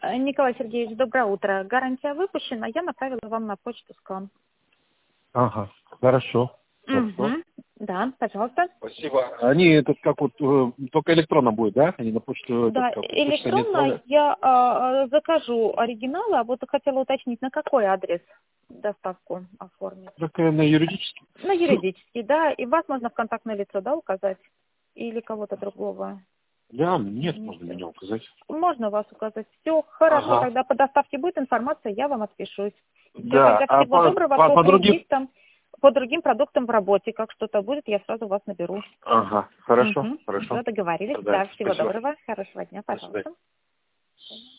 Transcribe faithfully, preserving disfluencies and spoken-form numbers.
Николай Сергеевич, доброе утро. Гарантия выпущена, я направила вам на почту скан. Ага, хорошо. Угу. Да, пожалуйста. Спасибо. Они этот как вот э, только электронно будет, да? Они на почту Да, этот, как, почта не электронно отправляют? я а, закажу оригиналы, а вот хотела уточнить, на какой адрес доставку оформить? Так э, на юридический. На юридический, да, и вас можно в контактное лицо, да, указать? Или кого-то другого? Да, нет, Не можно всё. меня указать. Можно вас указать. Все, хорошо, Ага. тогда по доставке будет информация, я вам отпишусь. Все, Да, тогда а всего по, доброго, по, по по другим... кредитам, по другим продуктам в работе. Как что-то будет, я сразу вас наберу. Ага, хорошо, Угу. хорошо. Все, договорились. Тогда Да, всего спасибо. доброго, хорошего дня, До свидания. пожалуйста.